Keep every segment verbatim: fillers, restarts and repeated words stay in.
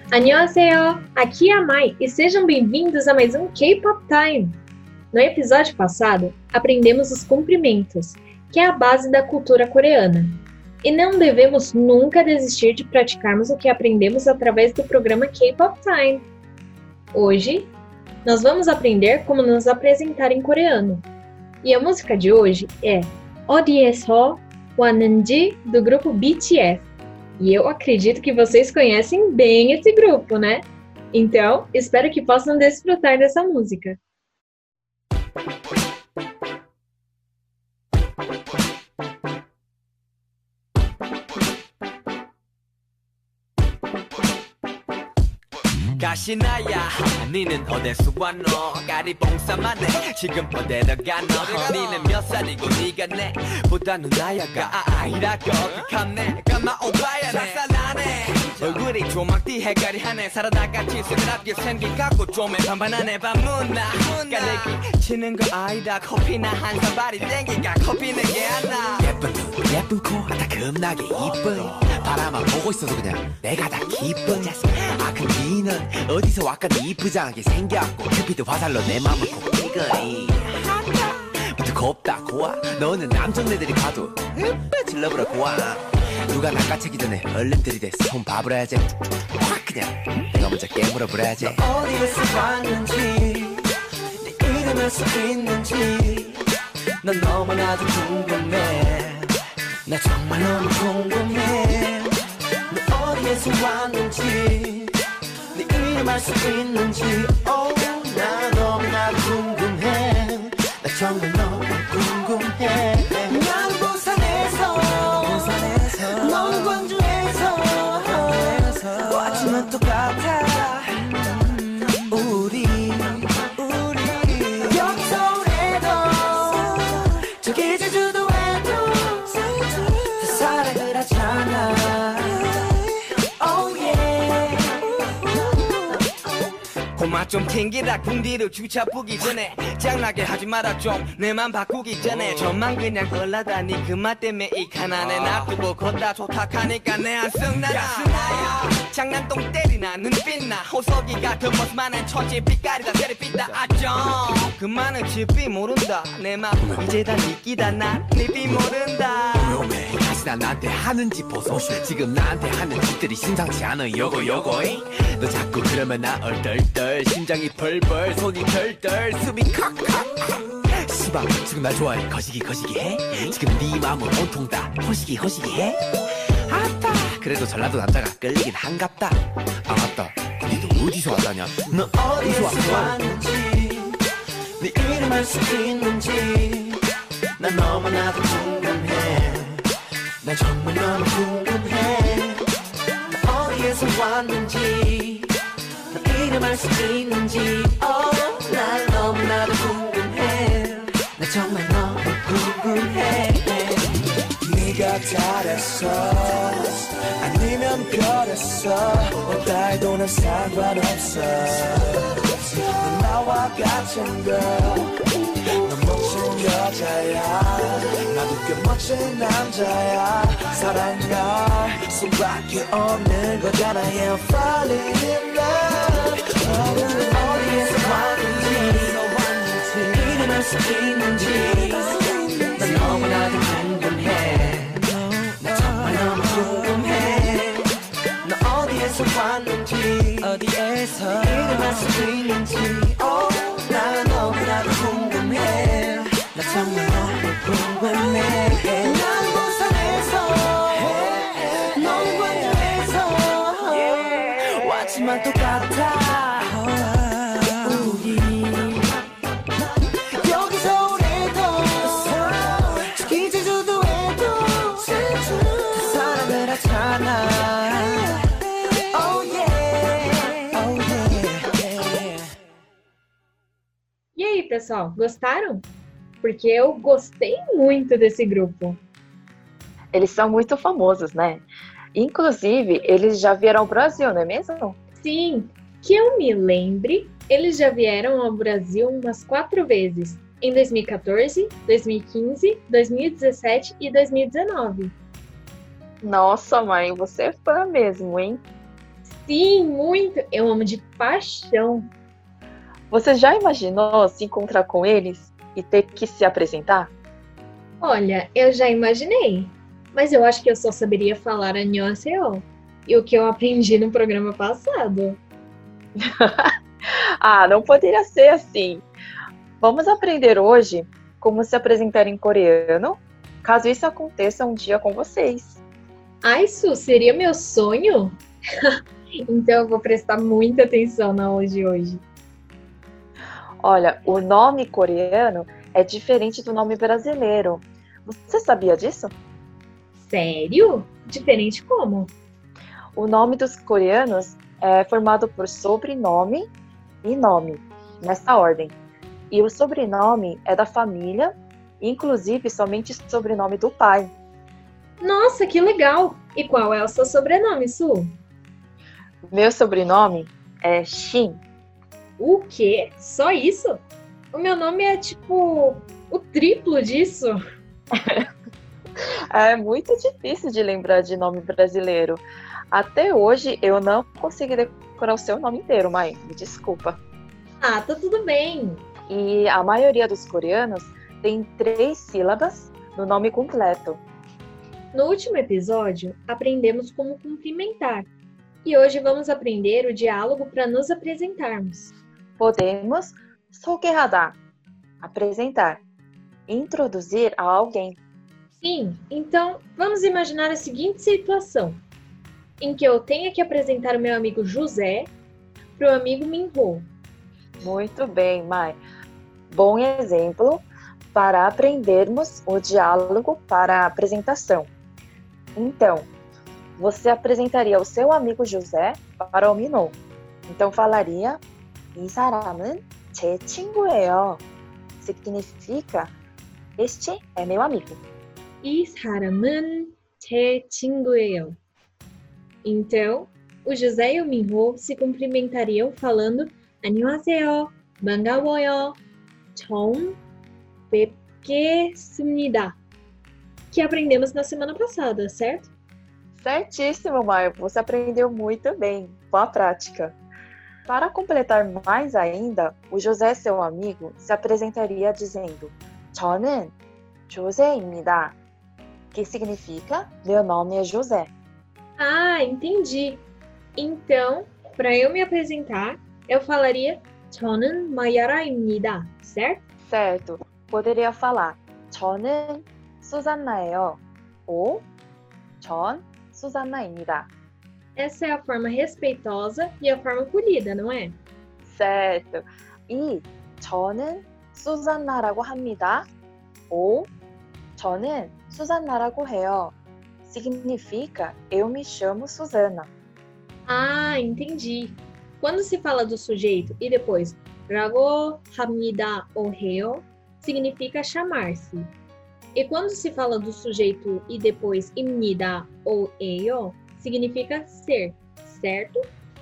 Annyeonghaseyo! Aqui é a Mai e sejam bem-vindos a mais um K-Pop Time! No episódio passado, aprendemos os cumprimentos, que é a base da cultura coreana. E não devemos nunca desistir de praticarmos o que aprendemos através do programa K-Pop Time. Hoje, nós vamos aprender como nos apresentar em coreano. E a música de hoje é 어디에서 왔는지, do grupo B T S. E eu acredito que vocês conhecem bem esse grupo, né? Então, espero que possam desfrutar dessa música. 가시나야 니는 어디서 왔노 까리봉사만해 지금 어디로 가노 니는 몇 살이고 니가 내보다 누나야가 아이라고 극함네 까마 오빠야 낯살나네 얼굴이 조막띠 해가리하네 살아다같이 새그랍게 생긴 갖고 좀에 반반하네 밤문나 깔래기 치는 거 아니다 커피나 한 사발이 땡기가 커피는 게 안나 예쁜 눈 예쁜 코 다 겁나게 이쁜 바라만 보고 있어도 그냥 내가 다 기쁜 아 근데 니는 어디서 왔건 이쁘장하게 생겼고 큐피드 화살로 내 맘을 콕 찍으니 부터 곱다 고와 너는 남정네들이 가도 으빠 질러버려 고와 누가 낚아채기 전에 얼른 들이대 손 봐버려야지 확 그냥 내가 먼저 깨물어 버려야지 어디에서 왔는지 네 이름을 써 있는지 난 너무나도 궁금해 나 정말 너무 궁금해 너 어디에서 왔는지 네 이름 알 수 있는지 oh, 나 너무나도 궁금해 나 정말 너무 궁금해 난 부산에서 부산에서 넌 광주에서 왔지만 똑같아 우리 우리 여기 서울에도 저기 제주도에도 다 사랑을 하잖아 고마 좀 튕기라 궁디로 주차 보기 전에 짱나게 하지 마라 좀 내 맘 바꾸기 전에 저만 그냥 흘러다니 그 맛 때문에 이 가난에 놔두고 걷다 좋다하니까 내 안승나나 장난똥 때리나 눈빛나 호석이 같은 모습만한 천지 빛깔이다 세리빛다 아정 그만은 집이 모른다 내 맘 이제 다 니끼다 난니비 모른다 왜 다시 나 나한테 하는지 보소 지금 나한테 하는 짓들이 심상치 않아 요거 요거 너 자꾸 그러면 나 얼떨떨 심장이 벌벌 손이 덜덜 숨이 칵칵 시방 지금 날 좋아해 거시기 거시기 해 지금 네 마음은 온통 다 호시기 호시기 해 아따 그래도 전라도 남자가 끌리긴 한갑다 아 맞다 니도 어디서 왔다냐 너 어디서 왔는지 네 이름 알 수 있는지 난 너무나도 궁금해 난 정말 너무 궁금해 너 어디에서 왔는지 너 이름 알 수 있는지 oh, 난 너무나도 궁금해 나 정말 너무 궁금해 네가 달했어 아니면 별했어 어디도 난 상관없어 넌 나와 같은 걸 넌 멋진 여자야 나도 꽤 멋진 남자야 사랑 날 수밖에 없는 거잖아 Yeah I'm falling in love 어디에서 왔는지 이름 알 수 있는지 난 너무나도 궁금해 나 정말 너무 궁금해 너 어디에서 왔는지 어디에서 이름 알 수 있는지 oh, 나 너무나도 궁금해 나 정말 너무 궁금해 난 부산에서 넌 광주에서 왔지만 똑같아 우리 여기 서울에도 저기 제주도에도 다 사랑을 하잖아 oh yeah oh yeah E aí, pessoal, gostaram? Porque eu gostei muito desse grupo. Eles são muito famosos, né? Inclusive, eles já vieram ao Brasil, não é mesmo? Sim, que eu me lembre, eles já vieram ao Brasil umas quatro vezes. Em dois mil e quatorze, dois mil e quinze, dois mil e dezessete e dois mil e dezenove. Nossa, mãe, você é fã mesmo, hein? Sim, muito! Eu amo de paixão. Você já imaginou se encontrar com eles e ter que se apresentar? Olha, eu já imaginei, mas eu acho que eu só saberia falar 안녕하세요. E o que eu aprendi no programa passado. Ah, não poderia ser assim. Vamos aprender hoje como se apresentar em coreano, caso isso aconteça um dia com vocês. Ah, isso seria meu sonho? Então eu vou prestar muita atenção na aula de hoje. Olha, o nome coreano é diferente do nome brasileiro. Você sabia disso? Sério? Diferente como? O nome dos coreanos é formado por sobrenome e nome, nessa ordem. E o sobrenome é da família, inclusive somente sobrenome do pai. Nossa, que legal! E qual é o seu sobrenome, Su? Meu sobrenome é Shin. O quê? Só isso? O meu nome é tipo o triplo disso. É muito difícil de lembrar de nome brasileiro. Até hoje eu não consegui decorar o seu nome inteiro, Mai. Me desculpa. Ah, tá tudo bem. E a maioria dos coreanos tem três sílabas no nome completo. No último episódio, aprendemos como cumprimentar. E hoje vamos aprender o diálogo para nos apresentarmos. Podemos 소개하다, apresentar, introduzir a alguém. Sim, então vamos imaginar a seguinte situação, em que eu tenha que apresentar o meu amigo José para o amigo Minho. Muito bem, Mai. Bom exemplo para aprendermos o diálogo para a apresentação. Então, você apresentaria o seu amigo José para o Minho. então falaria 이 사람은 제 친구예요. Significa este é meu amigo. 이 사람은 제 친구예요. Então, o José e o Minho se cumprimentariam falando 안녕하세요, 반가워요, 처음 뵙겠습니다, que aprendemos na semana passada, certo? Certíssimo, Maio. Você aprendeu muito bem. Boa prática. Para completar mais ainda, o José, seu amigo, se apresentaria dizendo 저는 조세입니다, que significa meu nome é José. Ah, entendi. Então, para eu me apresentar, eu falaria 저는 마야라입니다, certo? Certo. Poderia falar 저는 수잔나예요 ou 전 수잔나입니다. Essa é a forma respeitosa e a forma polida, não é? Certo. E 저는 수잔나라고 합니다. ou 저는 수잔나라고 해요. Significa eu me chamo Susana. Ah, entendi. Quando se fala do sujeito e depois 라고 합니다 ou 해요, significa chamar-se. E quando se fala do sujeito e depois 입니다 ou 에요, significa ser, certo?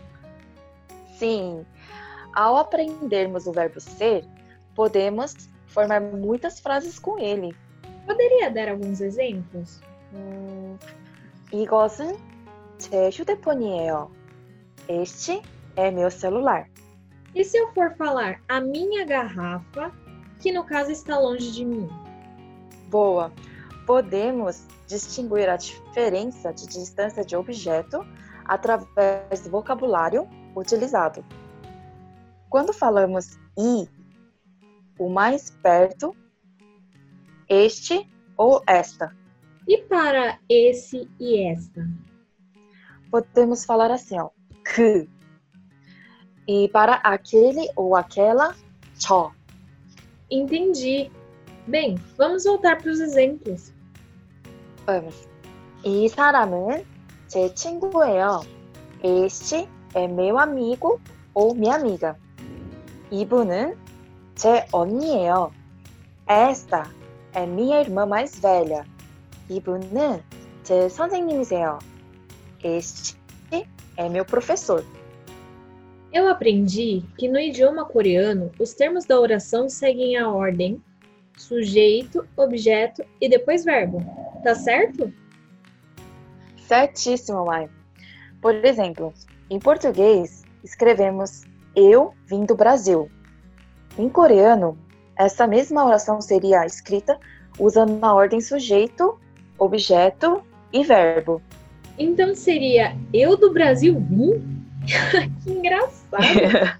Sim. Ao aprendermos o verbo ser, podemos formar muitas frases com ele. Poderia dar alguns exemplos? 음, 이것은 제 휴대폰이에요. Este é meu celular. E se eu for falar a minha garrafa, que no caso está longe de mim? Boa. Podemos distinguir a diferença de distância de objeto através do vocabulário utilizado. Quando falamos e, o mais perto, este ou esta. E para esse e esta? Podemos falar assim, ó, que. E para aquele ou aquela, 저. Entendi. Bem, vamos voltar para os exemplos. Vamos. 이 사람은 제 친구예요. Este é meu amigo ou minha amiga. 이분은 제 언니예요. Esta é minha irmã mais velha. 이분은 제 선생님이세요. Este é meu professor. Eu aprendi que no idioma coreano, os termos da oração seguem a ordem sujeito, objeto e depois verbo. Tá certo? Certíssimo, Mai. Por exemplo, Em português, escrevemos eu vim do Brasil. Em coreano, essa mesma oração seria escrita usando a ordem sujeito, objeto e verbo. Então seria eu do Brasil vim? Que engraçado!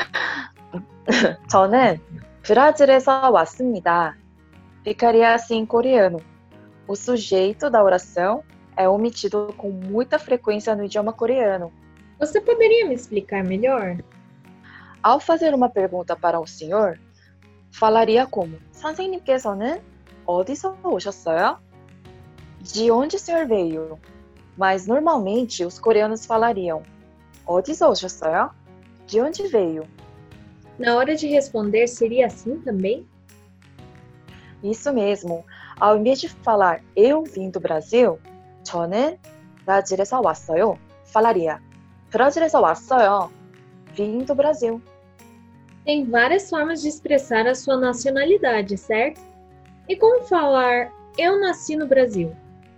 저는 브라질에서 왔습니다. Ficaria assim em coreano. O sujeito da oração é omitido com muita frequência no idioma coreano. Você poderia me explicar melhor? Ao fazer uma pergunta para um senhor, falaria como 선생님께서는 어디서 오셨어요? De onde o senhor veio? Mas normalmente os coreanos falariam 어디서 오셨어요? De onde veio? Na hora de responder seria assim também? Isso mesmo. Ao invés de falar eu vim do Brasil, 저는 브라질에서 왔어요. falaria 브라질에서 왔어요. Vim do Brasil. Tem várias formas de expressar a sua nacionalidade, certo? E como falar eu nasci no Brasil?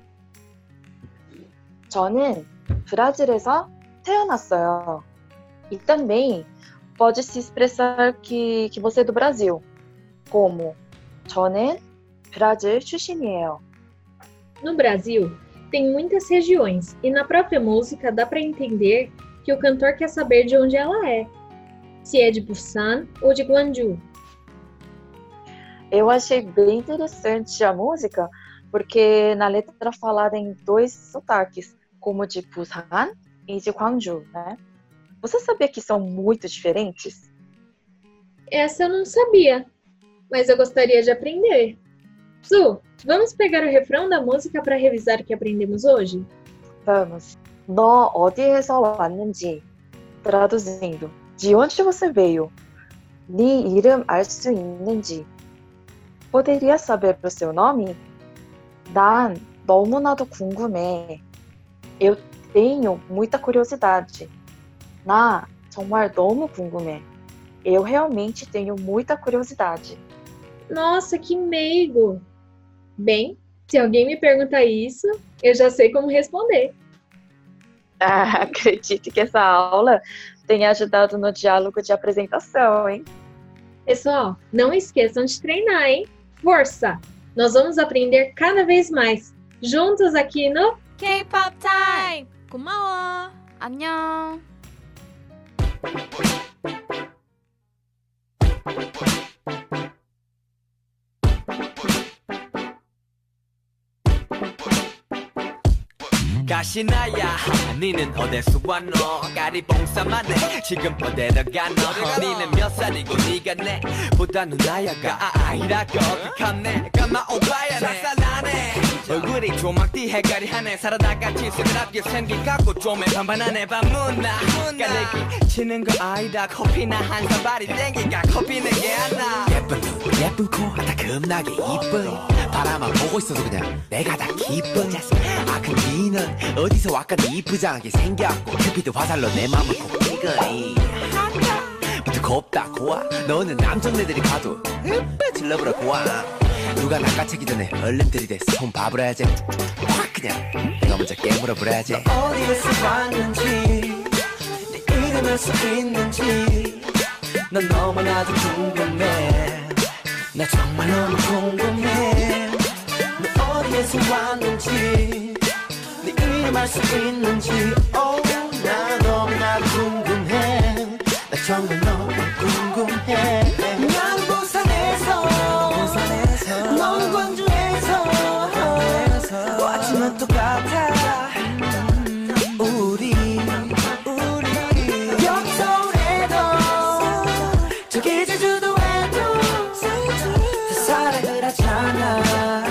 저는 브라질에서 태어났어요. E também pode se expressar que, que você é do Brasil, como 저는 브라질 출신이에요. No Brasil, tem muitas regiões e na própria música dá para entender que o cantor quer saber de onde ela é. Se é de Busan ou de Gwangju. Eu achei bem interessante a música, porque na letra falada em dois sotaques, como de Busan e de Gwangju, né? Você sabia que são muito diferentes? Essa eu não sabia, mas eu gostaria de aprender. Su, vamos pegar o refrão da música para revisar o que aprendemos hoje? Vamos. 너 어디에서 왔는지. Traduzindo. De onde você veio? 네 이름 알 수 있는지. Poderia saber o seu nome? 난 너무나도 궁금해. Eu tenho muita curiosidade. 나 정말 너무 궁금해. Eu realmente tenho muita curiosidade. Nossa, que meigo! Bem, se alguém me perguntar isso, eu já sei como responder. Ah, acredito que essa aula tenha ajudado no diálogo de apresentação, hein? Pessoal, não esqueçam de treinar, hein? Força! Nós vamos aprender cada vez mais, juntos aqui no K-pop Time! 고마워! 안녕! 가시나야 니는 어디서 왔노 까리봉사만해 지금 어디로 가노 니는 몇 살이고 니가 내보다는 나야가 아이라고 극함내 까마 오바야 낯살나네 얼굴이 조막띠 해가리 하네 살아다같이 새그랍게 생긴 갖고 좀에 반반하네 반문나 까내기 치는 거 아니다 커피나 한 잔발이 땡기가 커피는 게 안나 예쁜 눈 예쁜 코 다 겁나게 이뻐 바라만 보고 있어도 그냥 내가 다 기뻐 아 그 니는 어디서 왔건 이쁘장하게 생겼고 큐피드 화살로 내 맘을 콕 찍으니 부터 곱다 고와 너는 남정네들이 가도 으빠 질러버려 고와 누가 낚아채기 전에 얼른 들이대 손 봐버려야지 확 그냥 내가 먼저 깨물어 버려야지 어디에서 왔는지 네 이름 알 수 있는지 넌 너무나도 궁금해 나 정말 너무 궁금해 너 어디에서 왔는지 네 이름 알 수 있는지 oh, 나 너무나도 궁금해 나 정말 너무 궁금해 난 부산에서 부산에서 넌 광주에서 왔지만 똑같아 우리 우리 여기 서울에도 저기 제주도에도 다 사랑을 하잖아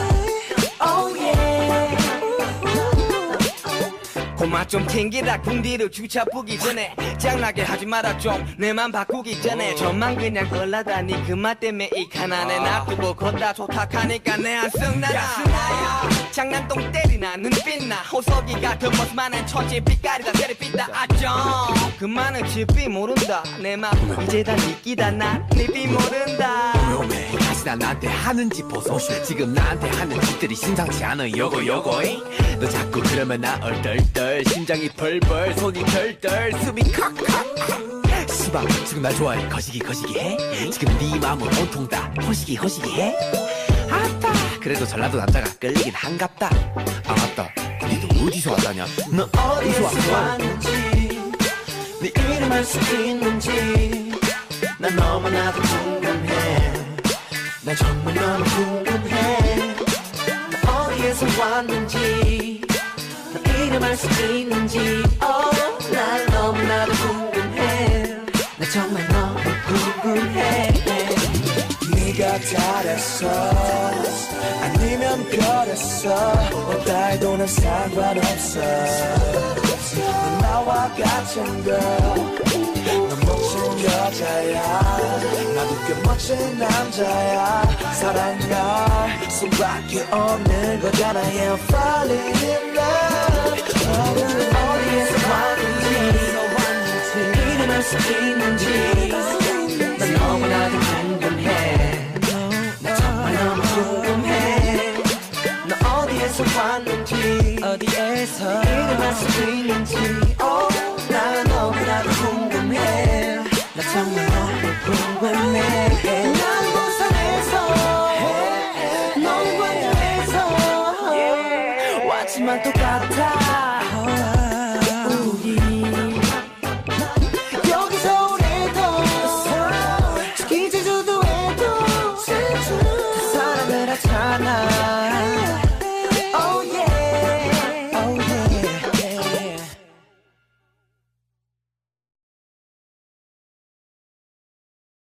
고마 좀 튕기라 궁디로 주차 보기 전에 짱나게 하지 마라 좀 내 맘 바꾸기 전에 저만 그냥 걸라다니 그 맛 때문에 이 가난에 놔두고 걷다 좋다하니까 내 안쓰 나라 장난똥 때리나 눈빛나 호석이 같은 모습만은 천지 빛깔이다 세리빛다 아정 그만은 집이 모른다 내 맘 이제 다 니끼다 난 니비 모른다 혹시나 나한테 하는지 보소. 지금 나한테 하는 짓들이 심상치 않아. 요거 요거 너 자꾸 그러면 나 얼떨떨 심장이 벌벌 손이 덜덜 숨이 칵칵. 시방 지금 나 좋아해 거시기 거시기 해? 지금 네 마음은 온통 다 호시기 호시기 해? 아따 그래도 전라도 남자가 끌리긴 한갑다. 아 맞다 니도 어디서 왔다냐? 너 어디서 왔는지 네 이름 알 수 있는지 난 너무나도 궁금해. 난 정말 너무 궁금해. 너 어디에서 왔는지 너 이름 알 수 있는지 oh, 난 너무나도 궁금해. 나 정말 너무 궁금해. 네가 달했어 아니면 별했어 뭐 달도 난 상관없어. 넌 나와 같은 걸 넌 멋진 여자야 나도 꽤 멋진 남자야. 사랑할 수밖에 없는 거잖아. Yeah, I'm falling in love. 너는 어디에서 왔는지 이름 알 수 있는지 난 너무나도 궁금해. 나 정말 너무 궁금해. 너 어디에서 왔는지 어디에서 이름 알 수 있는지 oh, 난 너무나도 궁금해. 나 정말 너무 궁금해. 난 부산에서 넌 광양에서 왔지만 똑같아.